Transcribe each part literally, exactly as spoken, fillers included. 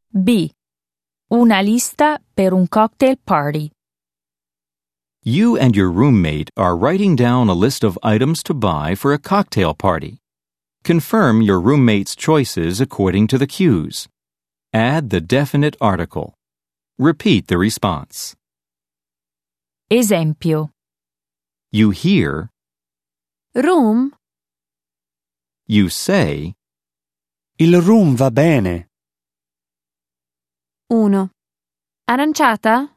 B. Una lista per un cocktail party. You and your roommate are writing down a list of items to buy for a cocktail party. Confirm your roommate's choices according to the cues. Add the definite article. Repeat the response. Esempio. You hear. Room? You say. Il rum va bene. uno. Aranciata?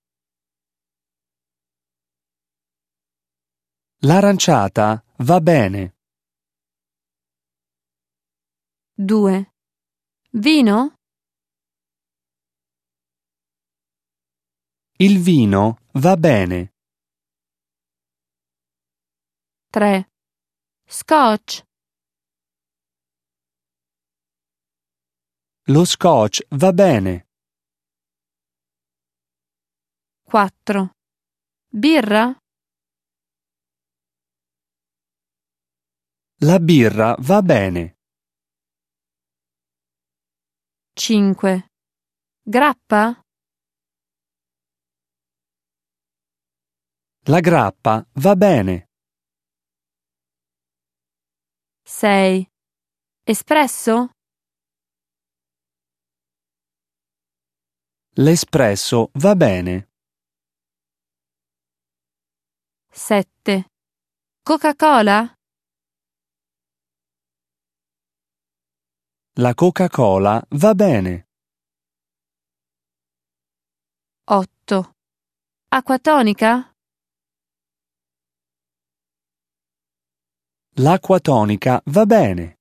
L'aranciata va bene. due. Vino? Il vino va bene. tre. Scotch? Lo scotch va bene. quattro. Birra? La birra va bene. cinque. Grappa? La grappa va bene. sei. Espresso? L'espresso va bene. sette. Coca-Cola? La Coca-Cola va bene. otto. Acqua tonica? L'acqua tonica va bene.